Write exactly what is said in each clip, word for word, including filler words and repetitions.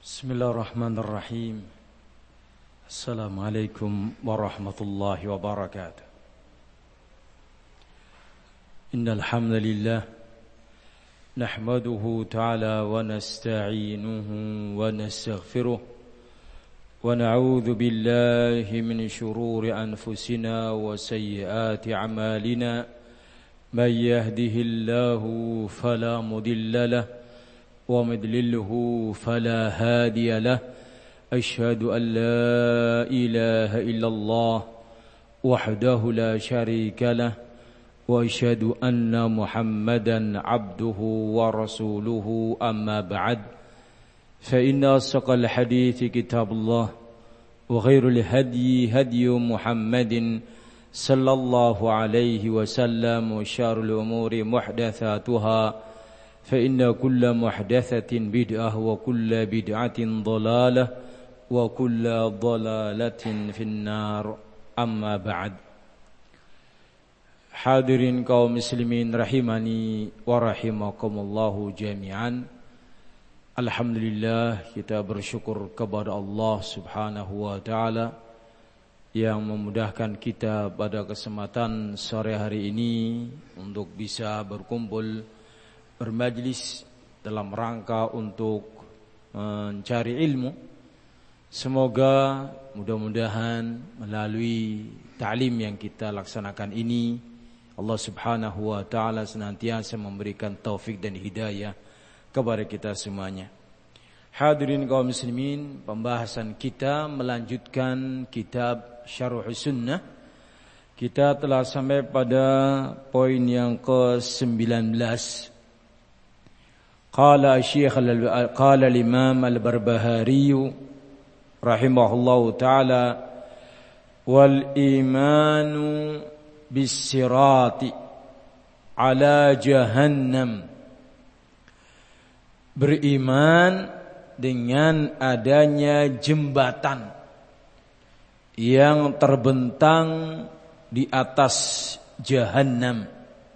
Bismillahirrahmanirrahim. Assalamualaikum warahmatullahi wabarakatuh. Innal hamdalillah nahmaduhu ta'ala wa nasta'inuhu wa nastaghfiruh wa na'udzu billahi min shururi anfusina wa sayyiati a'malina. May yahdihillahu fala mudilla lahu ومن يضلله فلا هادي له أشهد أن لا إله إلا الله وحده لا شريك له وأشهد أن محمدا عبده ورسوله أما بعد فإن أصدق الحديث كتاب الله وخير الهدي هدي محمد صلى الله عليه وسلم وشر الأمور محدثاتها فإن كل محدثة بدعة وكل بدعة ضلالة وكل ضلالة في النار أما بعد. Hadirin kaum muslimin rahimani wa rahimakumullahu jami'an. Alhamdulillah, kita bersyukur kepada Allah Subhanahu wa taala yang memudahkan kita pada kesempatan sore hari ini untuk bisa berkumpul bermajlis dalam rangka untuk mencari ilmu. Semoga mudah-mudahan melalui ta'lim yang kita laksanakan ini Allah Subhanahu wa taala senantiasa memberikan taufik dan hidayah kepada kita semuanya. Hadirin kaum muslimin, pembahasan kita melanjutkan kitab Syarh Sunnah. Kita telah sampai pada poin yang ke sembilan belas. Qala Syekh qala al-Imam al-Barbahari rahimahullahu taala wal imanu bis-sirati ala jahannam. Beriman dengan adanya jembatan yang terbentang di atas jahannam.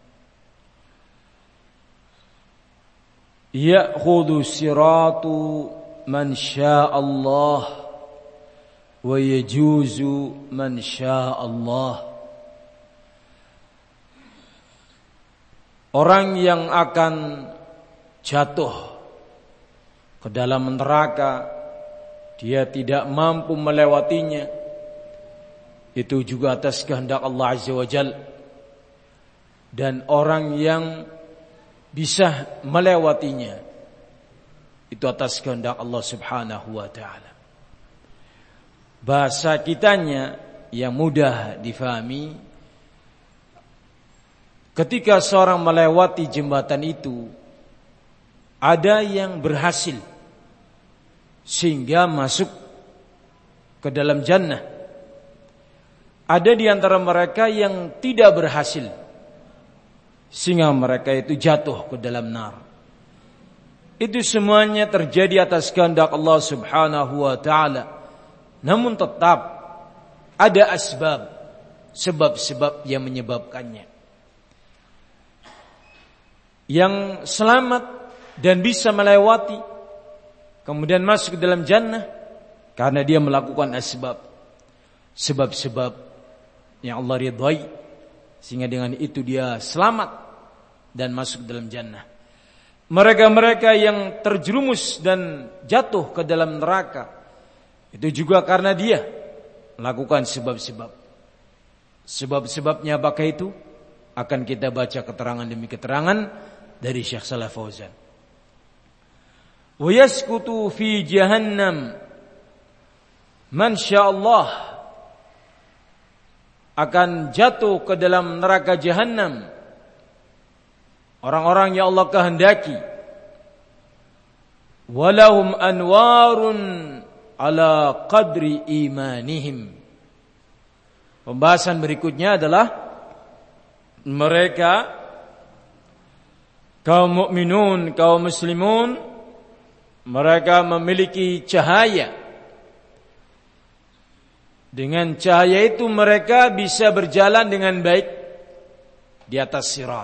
Ya'khudhu siratu man sya'allah wa yajuzu man sya'allah. Orang yang akan jatuh ke dalam neraka, dia tidak mampu melewatinya, itu juga atas kehendak Allah Azza wa Jalla. Dan orang yang bisa melewatinya, itu atas kehendak Allah Subhanahu wa taala. Bahasa kitanya yang mudah difahami, ketika seorang melewati jembatan itu, ada yang berhasil sehingga masuk ke dalam jannah. Ada di antara mereka yang tidak berhasil sehingga mereka itu jatuh ke dalam nar. Itu semuanya terjadi atas kehendak Allah Subhanahu wa taala. Namun tetap ada asbab, sebab-sebab yang menyebabkannya. Yang selamat dan bisa melewati kemudian masuk ke dalam jannah karena dia melakukan asbab, sebab-sebab yang Allah ridhai, sehingga dengan itu dia selamat dan masuk dalam jannah. Mereka-mereka yang terjerumus dan jatuh ke dalam neraka, itu juga karena dia melakukan sebab-sebab. Sebab-sebabnya apakah itu? Akan kita baca keterangan demi keterangan dari Syekh Shalih Fauzan. Wa yaskutu fi jahannam man sya'allah. Akan jatuh ke dalam neraka jahannam orang-orang yang Allah kehendaki. Walahum anwarun ala qadri imanihim. Pembahasan berikutnya adalah mereka kaum mukminun, kaum muslimun, mereka memiliki cahaya. Dengan cahaya itu mereka bisa berjalan dengan baik di atas sirat.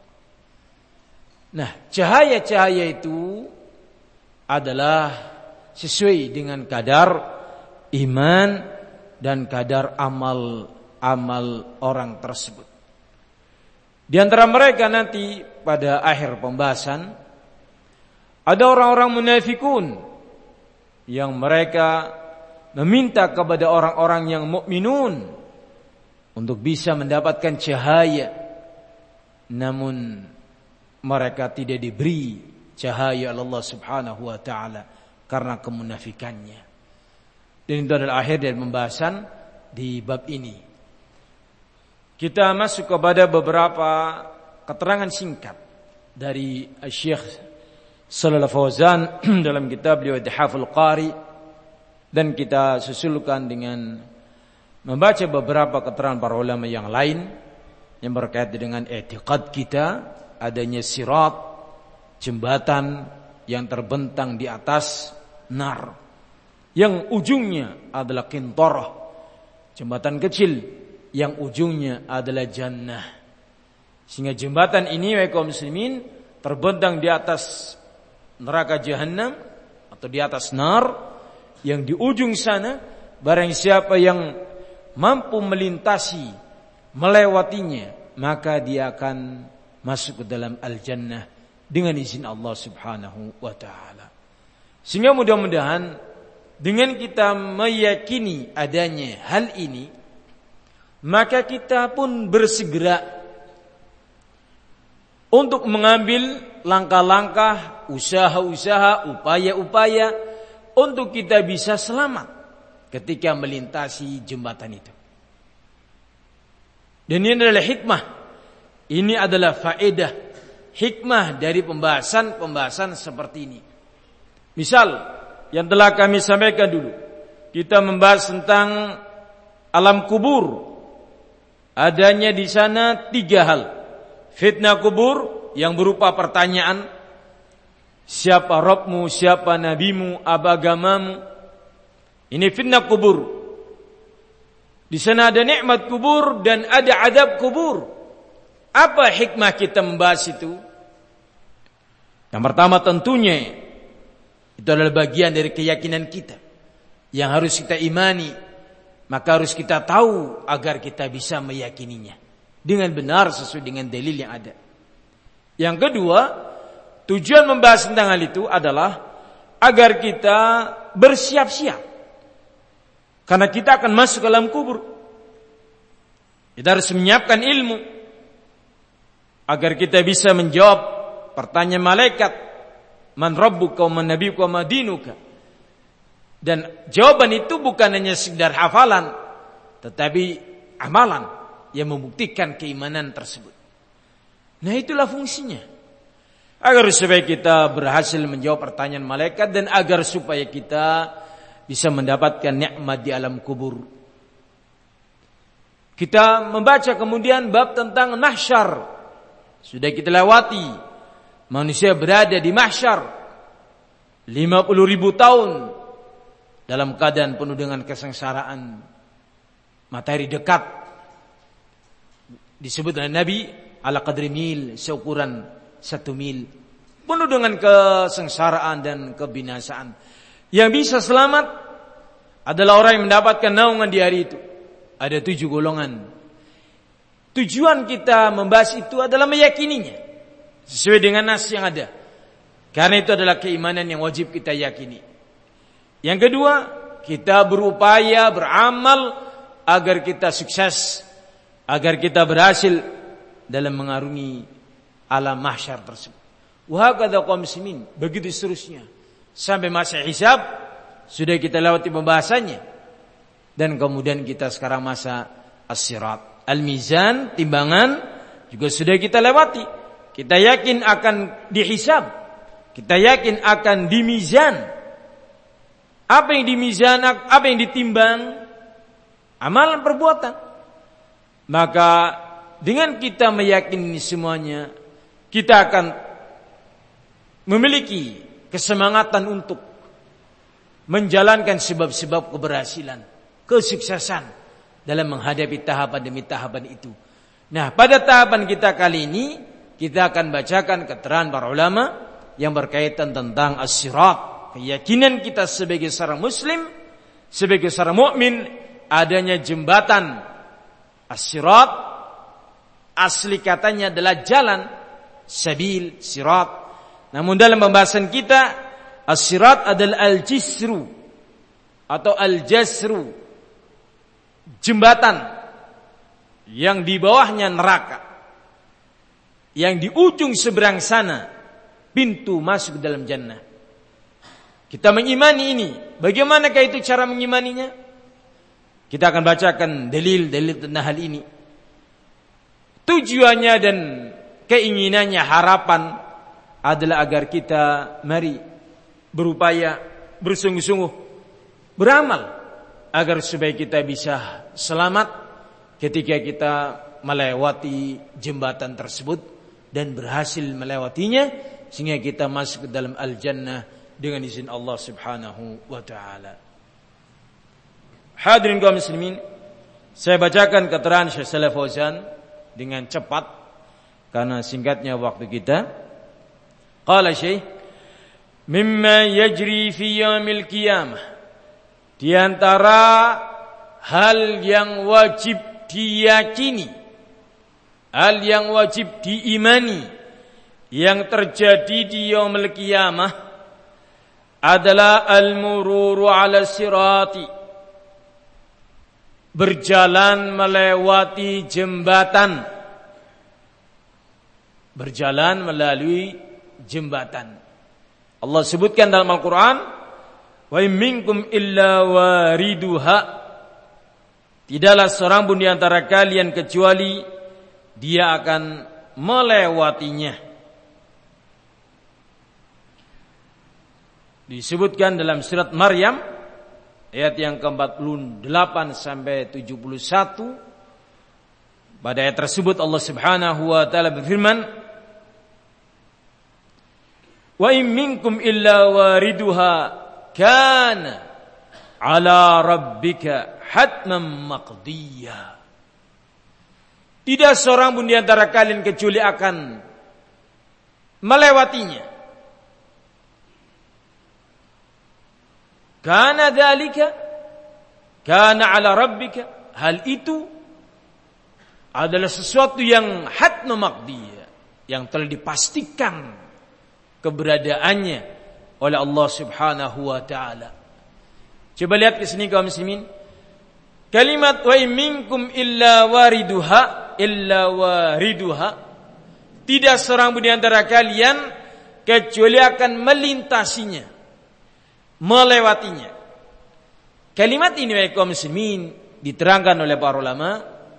Nah, cahaya-cahaya itu adalah sesuai dengan kadar iman dan kadar amal-amal orang tersebut. Di antara mereka nanti pada akhir pembahasan ada orang-orang munafikun yang mereka meminta kepada orang-orang yang mukminun untuk bisa mendapatkan cahaya, namun mereka tidak diberi cahaya Allah Subhanahu wa taala karena kemunafikannya. Dan itu adalah akhir dari pembahasan di bab ini. Kita masuk kepada beberapa keterangan singkat dari Syekh Shalal Fauzan dalam kitab beliau Ithaful Qari, dan kita susulkan dengan membaca beberapa keterangan para ulama yang lain yang berkaitan dengan i'tiqad kita adanya sirat, jembatan yang terbentang di atas nar, yang ujungnya adalah qintarah, jembatan kecil yang ujungnya adalah jannah. Sehingga jembatan ini wahai kaum muslimin terbentang di atas neraka jahanam atau di atas nar, yang di ujung sana barang siapa yang mampu melintasi, melewatinya, maka dia akan masuk ke dalam al-jannah dengan izin Allah Subhanahu wa taala. Sehingga mudah-mudahan dengan kita meyakini adanya hal ini, maka kita pun bersegera untuk mengambil langkah-langkah, usaha-usaha, upaya-upaya untuk kita bisa selamat ketika melintasi jembatan itu. Dan ini adalah hikmah, ini adalah faedah, hikmah dari pembahasan-pembahasan seperti ini. Misal yang telah kami sampaikan dulu, kita membahas tentang alam kubur. Adanya di sana tiga hal. Fitnah kubur yang berupa pertanyaan, siapa Rabbmu, siapa nabimu, apa agamamu. Ini fitnah kubur. Di sana ada nikmat kubur dan ada adab kubur. Apa hikmah kita membahas itu? Yang pertama tentunya itu adalah bagian dari keyakinan kita yang harus kita imani. Maka harus kita tahu agar kita bisa meyakininya dengan benar sesuai dengan dalil yang ada. Yang kedua, tujuan membahas tentang hal itu adalah agar kita bersiap-siap. Karena kita akan masuk ke dalam kubur. Kita harus menyiapkan ilmu agar kita bisa menjawab pertanyaan malaikat, man rabbuka wa man nabiyuka wa ma dinuka. Dan jawaban itu bukan hanya sekedar hafalan, tetapi amalan yang membuktikan keimanan tersebut. Nah, itulah fungsinya. Agar supaya kita berhasil menjawab pertanyaan malaikat dan agar supaya kita bisa mendapatkan nikmat di alam kubur. Kita membaca kemudian bab tentang mahsyar. Sudah kita lewati. Manusia berada di mahsyar lima puluh ribu tahun dalam keadaan penuh dengan kesengsaraan. Matahari dekat. Disebut oleh Nabi ala qadri mil, seukuran satu mil. Penuh dengan kesengsaraan dan kebinasaan. Yang bisa selamat adalah orang yang mendapatkan naungan di hari itu. Ada tujuh golongan. Tujuan kita membahas itu adalah meyakininya sesuai dengan nas yang ada. Karena itu adalah keimanan yang wajib kita yakini. Yang kedua, kita berupaya beramal agar kita sukses, agar kita berhasil dalam mengarungi alam mahsyar tersebut. Wa hakadha qaum muslimin, begitu seterusnya sampai masa hisab sudah kita lewati pembahasannya. Dan kemudian kita sekarang masa as-sirat, al-mizan, timbangan juga sudah kita lewati. Kita yakin akan dihisab, kita yakin akan dimizan. Apa yang dimizan, apa yang ditimbang? Amalan perbuatan. Maka dengan kita meyakini ini semuanya, kita akan memiliki kesemangatan untuk menjalankan sebab-sebab keberhasilan, kesuksesan dalam menghadapi tahapan demi tahapan itu. Nah, pada tahapan kita kali ini, kita akan bacakan keterangan para ulama yang berkaitan tentang as-sirat, keyakinan kita sebagai seorang muslim, sebagai seorang mukmin, adanya jembatan as-sirat. Asli katanya adalah jalan, sabil, sirat. Namun dalam pembahasan kita, as-sirat adalah al-jisru atau al-jasru, jembatan yang di bawahnya neraka, yang di ujung seberang sana pintu masuk dalam jannah. Kita mengimani ini. Bagaimanakah itu cara mengimaninya? Kita akan bacakan dalil-dalil tentang hal ini. Tujuannya dan keinginannya, harapan adalah agar kita mari berupaya, bersungguh-sungguh, beramal agar supaya kita bisa selamat ketika kita melewati jembatan tersebut dan berhasil melewatinya sehingga kita masuk ke dalam al-jannah dengan izin Allah Subhanahu wa taala. Hadirin kaum muslimin, saya bacakan keterangan Syekh Shalih Fauzan dengan cepat karena singkatnya waktu kita. Qala Syekh, mimma yajri fi yaumil qiyamah, di antara hal yang wajib diyakini, hal yang wajib diimani yang terjadi di yaumil qiyamah adalah al-mururu 'ala sirati, berjalan melewati jembatan, berjalan melalui jembatan. Allah sebutkan dalam Al-Quran, wa in minkum illa wariduha, tidaklah seorang pun di antara kalian kecuali dia akan melewatinya. Disebutkan dalam surat Maryam ayat yang ke empat puluh delapan sampai tujuh puluh satu. Pada ayat tersebut Allah Subhanahu wa taala berfirman, wa in minkum illa wariduha kana ala rabbika hatman maqdiya. Tidak seorang pun di antara kalian kecuali akan melewatinya. Kana dzalika kana ala rabbika, hal itu adalah sesuatu yang hatma maqdiyah, yang telah dipastikan keberadaannya oleh Allah Subhanahu wa taala. Coba lihat ke sini kaum muslimin. Kalimat wa in minkum illa wariduha, illa wariduha, tidak seorang pun di antara kalian kecuali akan melintasinya, melewatinya. Kalimat ini wahai kaum muslimin diterangkan oleh para ulama.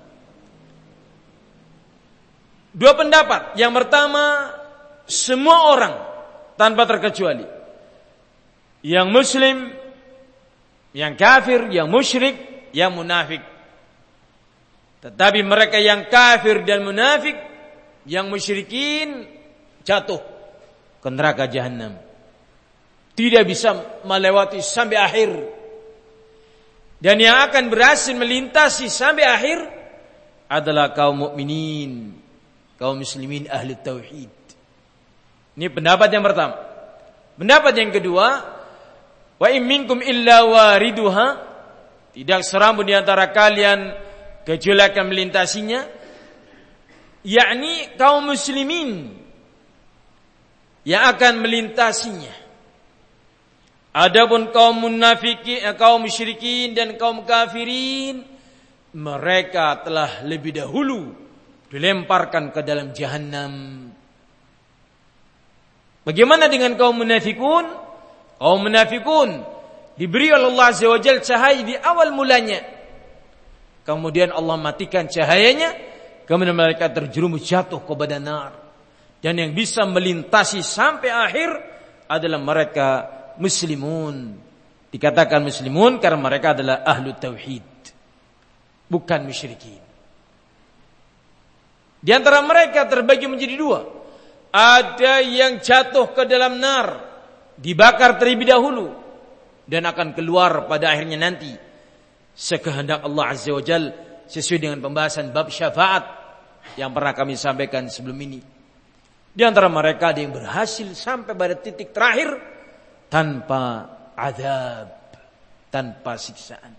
Dua pendapat. Yang pertama, semua orang tanpa terkecuali, yang muslim, yang kafir, yang musyrik, yang munafik. Tetapi mereka yang kafir dan munafik, yang musyrikin, jatuh ke neraka jahanam, tidak bisa melewati sampai akhir. Dan yang akan berhasil melintasi sampai akhir adalah kaum mukminin, kaum muslimin ahli tauhid. Ini pendapat yang pertama. Pendapat yang kedua, wa in minkum illa wariduha, tidak seorang pun di antara kalian kecuali akan melintasinya, yakni kaum muslimin yang akan melintasinya. Adapun kaum munafikin, kaum musyrikin dan kaum kafirin, mereka telah lebih dahulu dilemparkan ke dalam jahanam. Bagaimana dengan kaum munafikun? Kaum munafikun diberi oleh Allah Azza wa Jalla cahaya di awal mulanya, kemudian Allah matikan cahayanya, kemudian mereka terjerumus jatuh ke badan nar. Dan yang bisa melintasi sampai akhir adalah mereka muslimun. Dikatakan muslimun karena mereka adalah ahlu tauhid, bukan musyrikin. Di antara mereka terbagi menjadi dua. Ada yang jatuh ke dalam nar, dibakar terlebih dahulu, dan akan keluar pada akhirnya nanti sekehendak Allah Azza wa Jalla, sesuai dengan pembahasan bab syafaat yang pernah kami sampaikan sebelum ini. Di antara mereka ada yang berhasil sampai pada titik terakhir, tanpa azab, tanpa siksaan.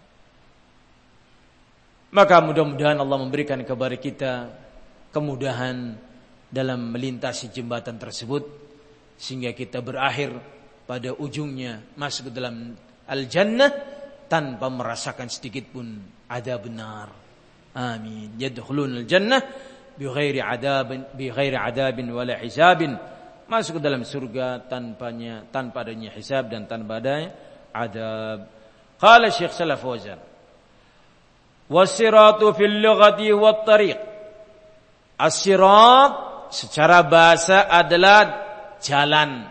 Maka mudah-mudahan Allah memberikan kepada kita kemudahan dalam melintasi jembatan tersebut, sehingga kita berakhir pada ujungnya masuk ke dalam al-jannah tanpa merasakan sedikit pun azab benar. Amin. Yadkhulun al-jannah bighairi adabin bighairi adabin wala hisabin. Masuk ke dalam surga tanpanya tanpa adanya hisab dan tanpa adanya adab. Qala Syekh Shalih Fauzan, was-siratu fil lughati wat tariq. As-sirat secara bahasa adalah jalan.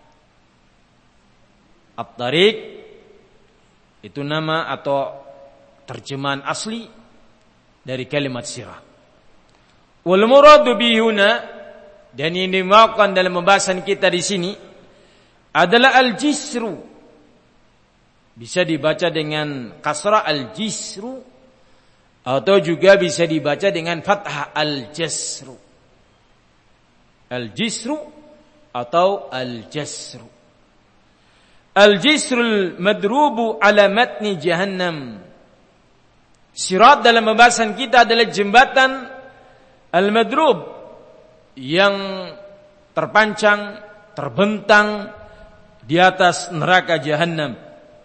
At-tariq itu nama atau terjemahan asli dari kalimat sirat. Wal muradu bihuna, dan ini dimaksudkan dalam pembahasan kita di sini adalah al-jisru. Bisa dibaca dengan kasrah al-jisru atau juga bisa dibaca dengan fathah al-jasru. Al-jisru atau al-jasru. Al-jisrul madrubu ala matni jahannam. Sirat dalam pembahasan kita adalah jembatan al-madrub yang terpancang, terbentang di atas neraka jahannam.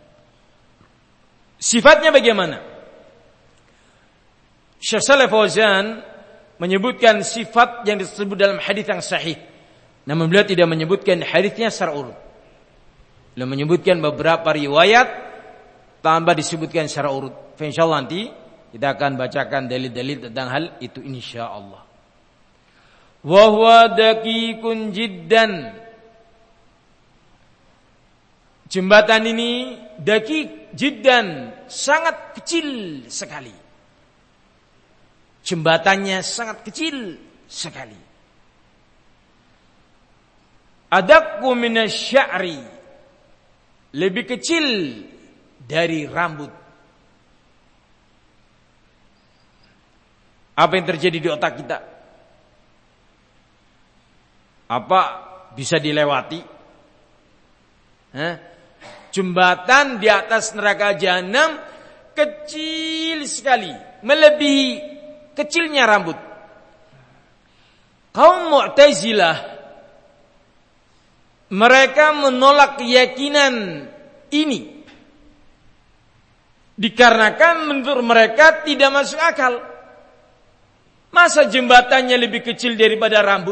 Sifatnya bagaimana? Syekh Shalih Fauzan menyebutkan sifat yang disebut dalam hadis yang sahih. Namun beliau tidak menyebutkan hadisnya secara urut. Beliau menyebutkan beberapa riwayat tambah disebutkan secara urut. Insyaallah nanti kita akan bacakan dalil-dalil tentang hal itu insyaallah. Wa huwa daqiqun jiddan. Jembatan ini daqiq jiddan, sangat kecil sekali. Jembatannya sangat kecil sekali. Adaqqu minasy-sya'ri, lebih kecil dari rambut. Apa yang terjadi di otak kita? Apa bisa dilewati? Hah? Jembatan di atas neraka jahanam kecil sekali, melebihi kecilnya rambut. Kaum Mu'tazilah, mereka menolak keyakinan ini dikarenakan menurut mereka tidak masuk akal. Masa jembatannya lebih kecil daripada rambut?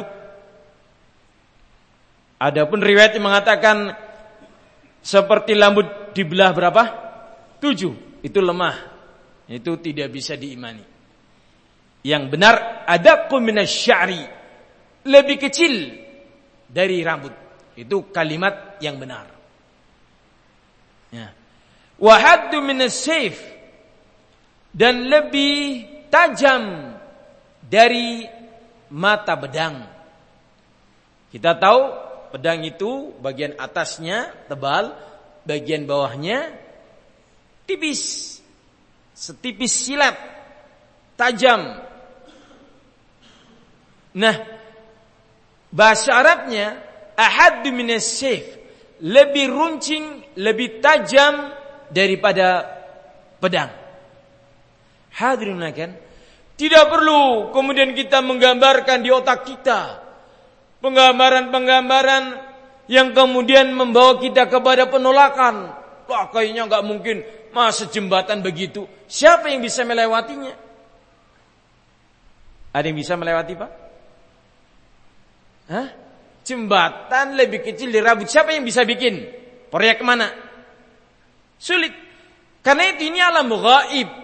Adapun riwayat yang mengatakan seperti rambut dibelah berapa? Tujuh. Itu lemah. Itu tidak bisa diimani. Yang benar adaqqu minasy-sya'ri, lebih kecil dari rambut. Itu kalimat yang benar. Ya. Wa haddu minas-sayf, dan lebih tajam dari mata pedang. Kita tahu pedang itu bagian atasnya tebal, bagian bawahnya tipis, setipis silat, tajam. Nah, bahasa Arabnya ahaddu minas-sayf, lebih runcing, lebih tajam daripada pedang. Hadirin kan? Tidak perlu kemudian kita menggambarkan di otak kita penggambaran-penggambaran yang kemudian membawa kita kepada penolakan. Wah, kayaknya enggak mungkin, masa jembatan begitu. Siapa yang bisa melewatinya? Ada yang bisa melewati, Pak? Hah? Jembatan lebih kecil dari rambut. Siapa yang bisa bikin? Proyek mana? Sulit. Karena itu ini alam ghaib.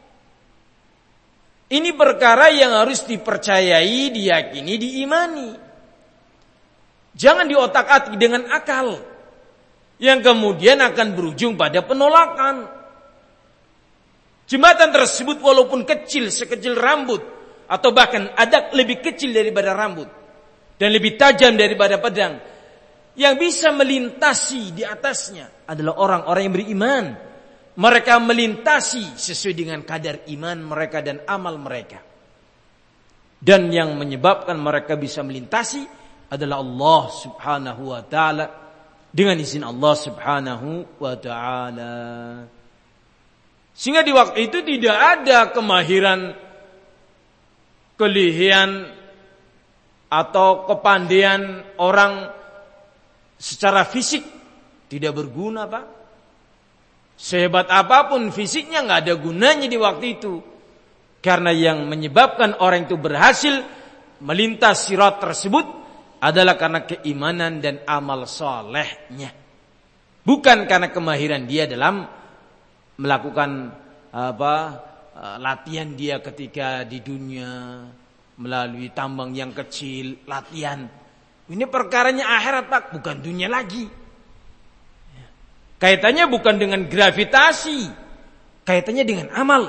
Ini perkara yang harus dipercayai, diyakini, diimani. Jangan diotak-atik dengan akal yang kemudian akan berujung pada penolakan. Jembatan tersebut walaupun kecil, sekecil rambut, atau bahkan ada lebih kecil daripada rambut dan lebih tajam daripada pedang, yang bisa melintasi di atasnya adalah orang-orang yang beriman. Mereka melintasi sesuai dengan kadar iman mereka dan amal mereka. Dan yang menyebabkan mereka bisa melintasi adalah Allah Subhanahu wa ta'ala dengan izin Allah Subhanahu wa taala. Sehingga di waktu itu tidak ada kemahiran, kelihian atau kepandaian orang secara fisik tidak berguna, Pak. Sehebat apapun fisiknya nggak ada gunanya di waktu itu. Karena yang menyebabkan orang itu berhasil melintas sirat tersebut adalah karena keimanan dan amal solehnya. Bukan karena kemahiran dia dalam melakukan apa latihan dia ketika di dunia melalui tambang yang kecil, latihan. Ini perkaranya akhirat, Pak, bukan dunia lagi. Kaitannya bukan dengan gravitasi, kaitannya dengan amal.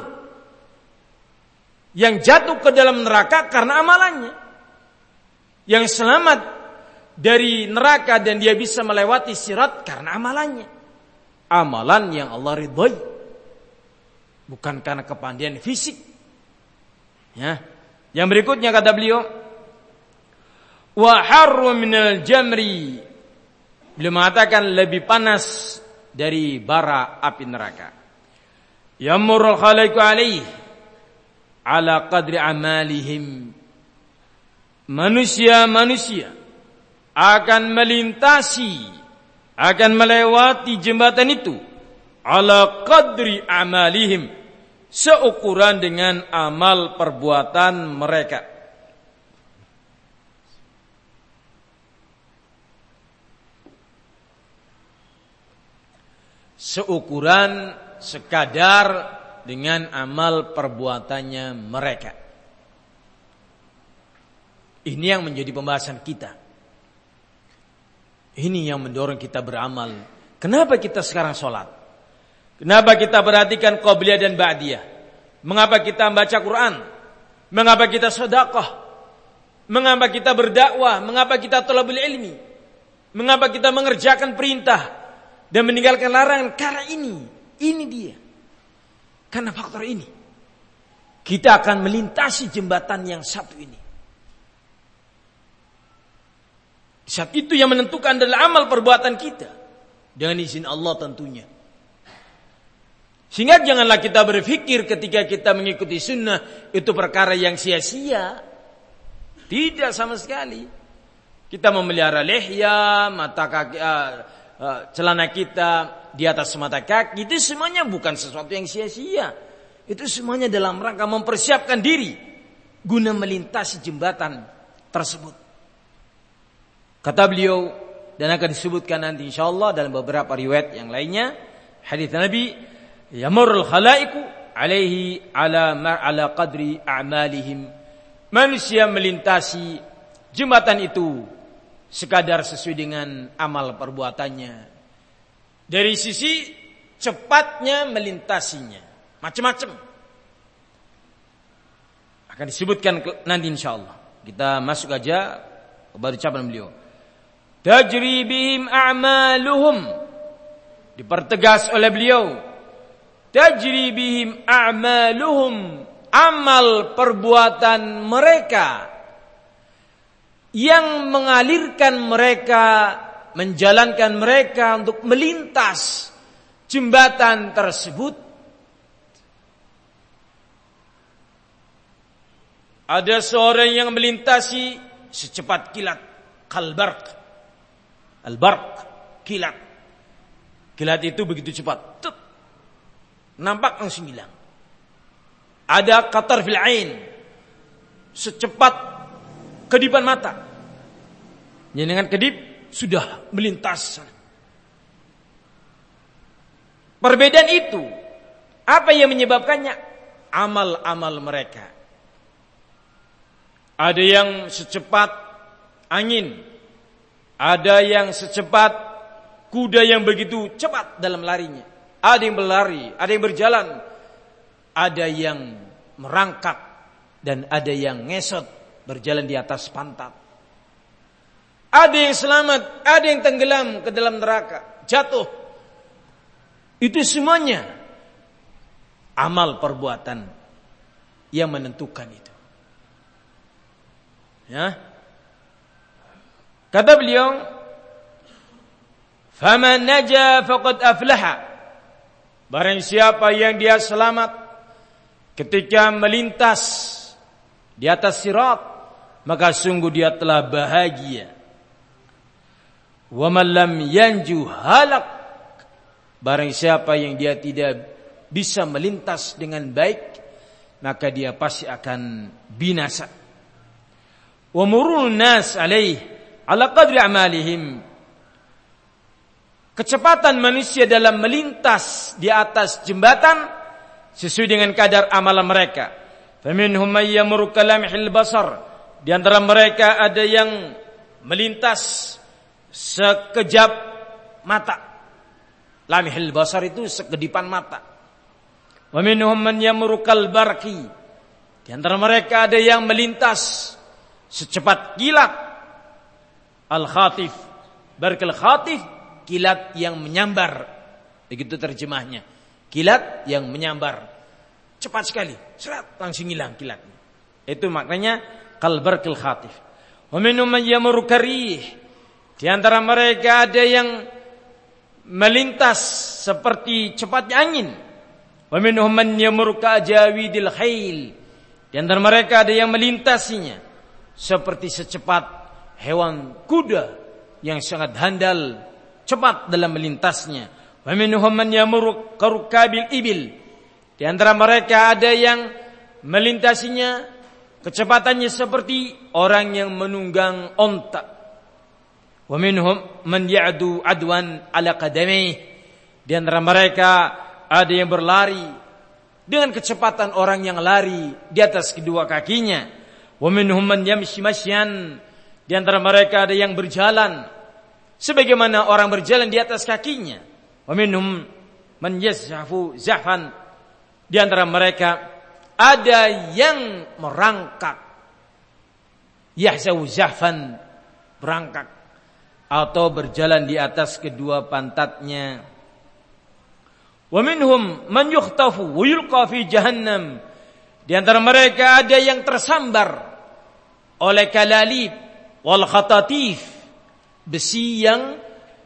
Yang jatuh ke dalam neraka karena amalannya. Yang selamat dari neraka dan dia bisa melewati sirat karena amalannya. Amalan yang Allah ridhoi. Bukan karena kepandaian fisik. Ya. Yang berikutnya kata beliau, wa harru minal jamri. Beliau mengatakan lebih panas dari bara api neraka. Yamurul khalaiqu alaihi ala qadri amalihim. Manusia-manusia akan melintasi, akan melewati jembatan itu ala qadri amalihim, seukuran dengan amal perbuatan mereka. Seukuran sekadar dengan amal perbuatannya mereka. Ini yang menjadi pembahasan kita. Ini yang mendorong kita beramal. Kenapa kita sekarang sholat? Kenapa kita perhatikan qabliyah dan ba'diyah? Mengapa kita membaca Quran? Mengapa kita sedekah? Mengapa kita berdakwah? Mengapa kita thalabul ilmi? Mengapa kita mengerjakan perintah dan meninggalkan larangan? Karena ini, ini dia. Karena faktor ini, kita akan melintasi jembatan yang satu ini. Saat itu yang menentukan adalah amal perbuatan kita, dengan izin Allah tentunya. Sehingga janganlah kita berpikir ketika kita mengikuti sunnah itu perkara yang sia-sia. Tidak sama sekali. Kita memelihara lihya, mata kaki, uh, uh, celana kita di atas mata kaki, itu semuanya bukan sesuatu yang sia-sia. Itu semuanya dalam rangka mempersiapkan diri guna melintasi jembatan tersebut. Kata beliau, dan akan disebutkan nanti insyaallah dalam beberapa riwayat yang lainnya, hadis Nabi, yamurul khalaiqu alaihi ala ma ala qadri a'malihim. Manusia melintasi jembatan itu sekadar sesuai dengan amal perbuatannya. Dari sisi cepatnya melintasinya, macam-macam. Akan disebutkan nanti insyaallah. Kita masuk aja kepada ucapan beliau. Tajri bihim a'maluhum. Dipertegas oleh beliau. Tajri bihim a'maluhum. Amal perbuatan mereka yang mengalirkan mereka, menjalankan mereka untuk melintas jembatan tersebut. Ada seorang yang melintasi secepat kilat, kalbarq. Al-barq, kilat. Kilat itu begitu cepat. Tup. Nampak langsung hilang. Ada qatar fil ain. Secepat kedipan mata. Jadi dengan kedip sudah melintas. Perbedaan itu, apa yang menyebabkannya? Amal-amal mereka. Ada yang secepat angin. Ada yang secepat kuda yang begitu cepat dalam larinya. Ada yang berlari, ada yang berjalan. Ada yang merangkak dan ada yang ngesot berjalan di atas pantat. Ada yang selamat, ada yang tenggelam ke dalam neraka, jatuh. Itu semuanya amal perbuatan yang menentukan itu. Ya. Kata beliau, Faman naja faqad aflaha. Barang siapa yang dia selamat ketika melintas di atas sirat, maka sungguh dia telah bahagia. Wa man lam yanju halak. Barang siapa yang dia tidak bisa melintas dengan baik, maka dia pasti akan binasa. Wa murun nas alaih ala qadri amalihim. Kecepatan manusia dalam melintas di atas jembatan sesuai dengan kadar amalan mereka. Faminhum may yamurru kalamhil basar. Di antara mereka ada yang melintas sekejap mata. Lamhil basar itu sekedipan mata. Wa minhum man yamurru kal barqi. Di antara mereka ada yang melintas secepat kilat. Al khatif, barqal khatif, kilat yang menyambar. Begitu terjemahnya. Kilat yang menyambar. Cepat sekali. Serat, langsung hilang kilatnya. Itu maknanya kalbarqil khatif. Wa minhum man yamurru karih. Di antara mereka ada yang melintas seperti cepatnya angin. Wa minhum man yamurru ka'jawidil khail. Di antara mereka ada yang melintasinya seperti secepat hewan kuda yang sangat handal, cepat dalam melintasnya. Wa minhum man yamurru karukabil ibil. Di antara mereka ada yang melintasinya kecepatannya seperti orang yang menunggang onta. Wa minhum man ya'du adwan ala qadamih. Di antara mereka ada yang berlari dengan kecepatan orang yang lari di atas kedua kakinya. Wa minhum man yamshi mashyan. Di antara mereka ada yang berjalan sebagaimana orang berjalan di atas kakinya. Wa minhum man yazhafu zahfan. Di antara mereka ada yang merangkak. Yahzawu zahfan, berangkak atau berjalan di atas kedua pantatnya. Wa minhum man yukhtafu wa yulqa fi jahannam. Di antara mereka ada yang tersambar oleh kalalib wal khatatif, besi yang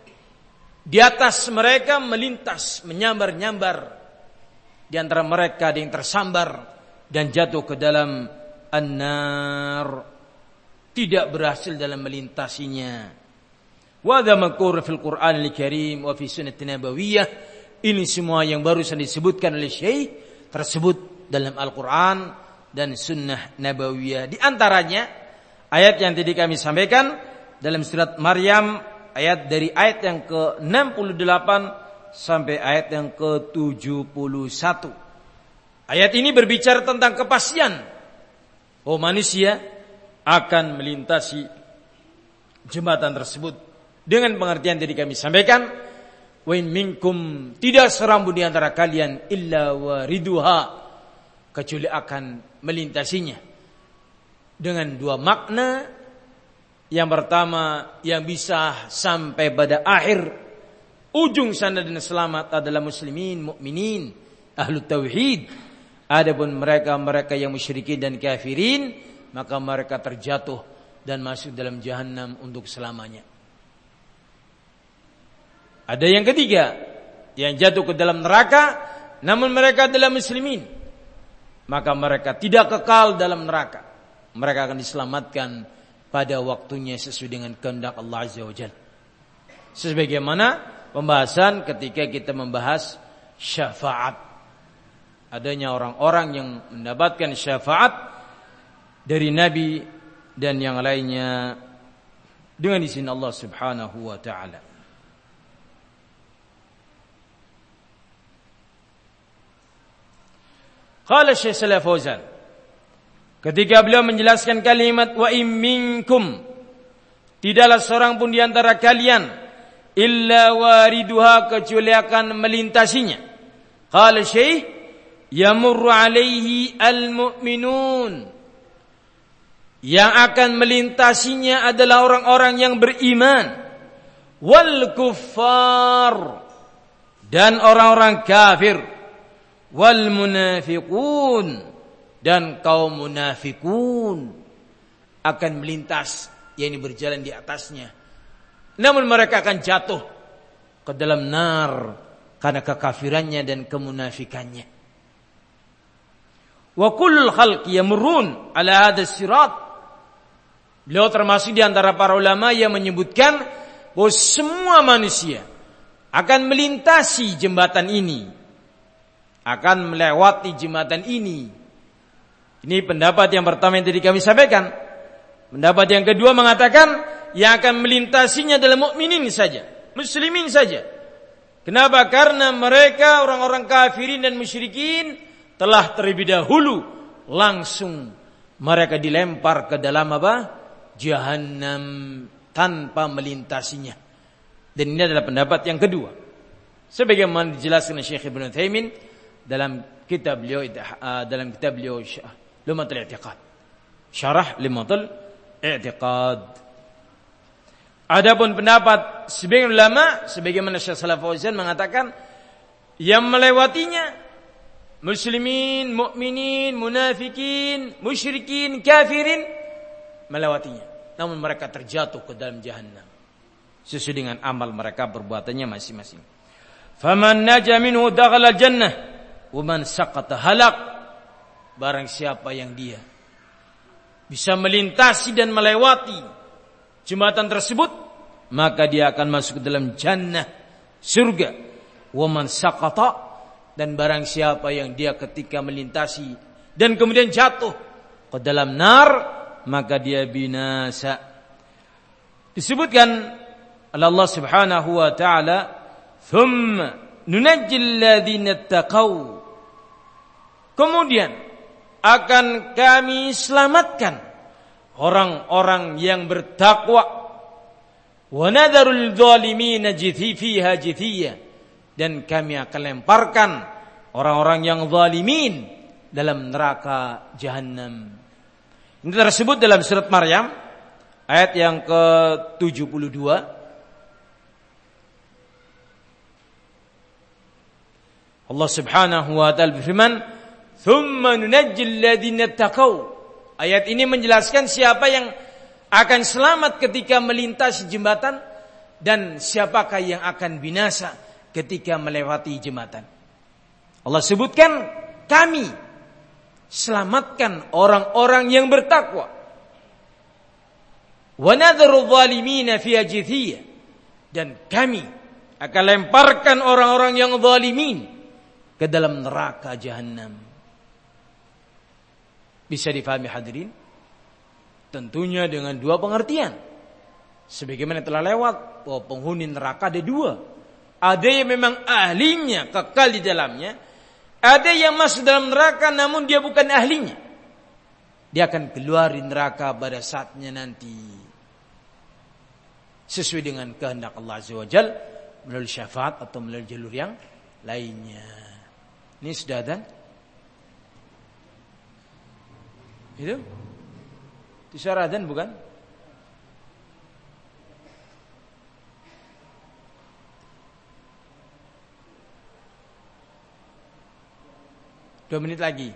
di atas mereka melintas, menyambar-nyambar. Di antara mereka ada yang tersambar dan jatuh ke dalam an-nar, tidak berhasil dalam melintasinya. Wa hadza mazkur fil Qur'anil Karim wa fi sunnah nabawiyah. Ini semua yang barusan disebutkan oleh Syekh tersebut dalam Al-Qur'an dan sunnah nabawiyah. Di antaranya ayat yang tadi kami sampaikan dalam surat Maryam, ayat dari ayat yang ke enam puluh delapan sampai ayat yang ke tujuh puluh satu. Ayat ini berbicara tentang kepastian oh manusia akan melintasi jembatan tersebut dengan pengertian tadi kami sampaikan. Wa in minkum, tidak seorang pun di antara kalian illa wariduha, kecuali akan melintasinya. Dengan dua makna. Yang pertama, yang bisa sampai pada akhir ujung sana dan selamat adalah muslimin, mukminin, ahlu tauhid. Adapun mereka-mereka yang musyrikin dan kafirin, maka mereka terjatuh dan masuk dalam jahannam untuk selamanya. Ada yang ketiga, yang jatuh ke dalam neraka, namun mereka adalah muslimin, maka mereka tidak kekal dalam neraka. Mereka akan diselamatkan pada waktunya sesuai dengan kehendak Allah Azza wa Jalla. Sebagaimana pembahasan ketika kita membahas syafaat. Adanya orang-orang yang mendapatkan syafaat dari Nabi dan yang lainnya dengan izin Allah Subhanahu wa taala. Qala Syekh Shalih Fauzan ketika beliau menjelaskan kalimat wa in minkum, tidaklah seorang pun di antara kalian illa wariduha, kecuali akan melintasinya. Qala Syekh yamurru alaihi almu'minun, yang akan melintasinya adalah orang-orang yang beriman, wal kuffar, dan orang-orang kafir, wal munafiqun, dan kaum munafikun akan melintas, yakni berjalan di atasnya. Namun mereka akan jatuh ke dalam nar karena kekafirannya dan kemunafikannya. Wa kullul khalqi yamurrun ala hadzal sirat. Beliau termasuk di antara para ulama yang menyebutkan bahwa semua manusia akan melintasi jembatan ini, akan melewati jembatan ini. Ini pendapat yang pertama yang tadi kami sampaikan. Pendapat yang kedua mengatakan yang akan melintasinya adalah mukminin saja, muslimin saja. Kenapa? Karena mereka orang-orang kafirin dan musyrikin telah terlebih dahulu langsung mereka dilempar ke dalam apa? Jahannam tanpa melintasinya. Dan ini adalah pendapat yang kedua. Sebagaimana dijelaskan oleh Syekh Ibnu Utsaimin dalam kitab beliau dalam kitab beliau Lumatul I'tiqad. Syarah Lumatul I'tiqad. Adapun pendapat sebagian ulama sebagaimana Syekh Shalih Fauzan mengatakan yang melewatinya muslimin, mukminin, munafikin, musyrikin, kafirin melewatinya. Namun mereka terjatuh ke dalam jahannam sesuai dengan amal mereka, perbuatannya masing-masing. Faman naja minhu dakhala jannah wa man saqata halak. Barang siapa yang dia bisa melintasi dan melewati jembatan tersebut, maka dia akan masuk ke dalam jannah, surga. Wa man saqata, dan barang siapa yang dia ketika melintasi dan kemudian jatuh ke dalam nar, maka dia binasa. Disebutkan oleh Allah Subhanahu wa taala, "Tsumma nunajjil ladzina taqaw." Kemudian akan kami selamatkan orang-orang yang bertakwa. Wa nadharul zalimina fiha jithiya, dan kami akan lemparkan orang-orang yang zalimin dalam neraka jahannam. Ini tersebut dalam surat Maryam ayat yang ke tujuh puluh dua. Allah Subhanahu wa taala berfirman, "Tsumma nunajjil ladzina taqaw." Ayat ini menjelaskan siapa yang akan selamat ketika melintasi jembatan dan siapakah yang akan binasa ketika melewati jembatan. Allah sebutkan, kami selamatkan orang-orang yang bertakwa. Wa nadharu zalimina fiha jithiya, dan kami akan lemparkan orang-orang yang zalimin ke dalam neraka jahannam. Bisa difahami hadirin? Tentunya dengan dua pengertian. Sebagaimana telah lewat bahwa penghuni neraka ada dua. Ada yang memang ahlinya kekal di dalamnya, ada yang masuk dalam neraka namun dia bukan ahlinya. Dia akan keluar dari neraka pada saatnya nanti, sesuai dengan kehendak Allah Azza wa Jalla, melalui syafaat atau melalui jalur yang lainnya. Ini sudah ada? Itu? Itu suara adzan bukan? Dua menit lagi.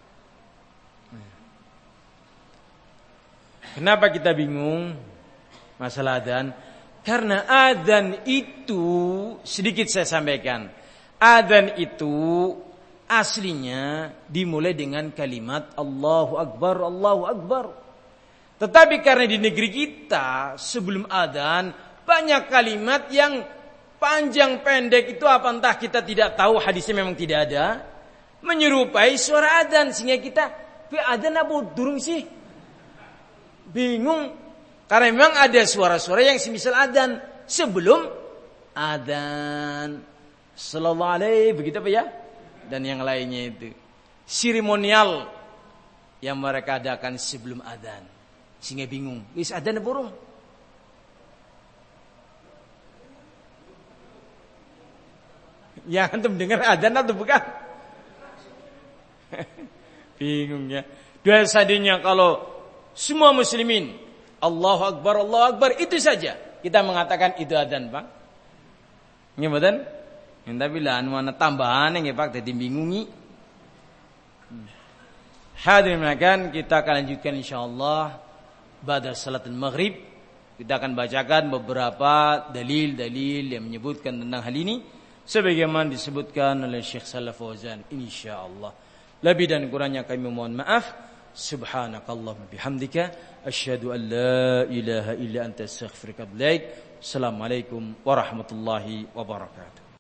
Kenapa kita bingung masalah adzan? Karena adzan itu, sedikit saya sampaikan, adzan itu aslinya dimulai dengan kalimat Allahu Akbar, Allahu Akbar. Tetapi karena di negeri kita sebelum adzan banyak kalimat yang panjang pendek itu apa entah kita tidak tahu, hadisnya memang tidak ada, menyerupai suara adzan sehingga kita bi adzan apa durung sih? Bingung. Karena memang ada suara-suara yang semisal adzan sebelum adzan. Sallallahu alaihi begitu apa ya? Dan yang lainnya itu seremonial yang mereka adakan sebelum adzan, sehingga bingung, wis adzan apa urung? Ya antum dengar adzan atau bukan? Bingung ya. Biasanya kalau semua muslimin Allahu Akbar, Allahu Akbar itu saja kita mengatakan itu adzan, Bang. Nggih mboten? Tapi lah mana tambahan yang Pak tadi bingungi. Hadirin makan, kita akan lanjutkan insyaallah pada salatul maghrib Kita akan bacakan beberapa dalil-dalil yang menyebutkan tentang hal ini sebagaimana disebutkan oleh Syekh Shalih Fauzan insyaallah. Lebih dan kurangnya kami mohon maaf. Subhanakallahumma bihamdika asyhadu an la ilaha illa anta astaghfiruka wa atubu ilaik. Assalamualaikum warahmatullahi wabarakatuh.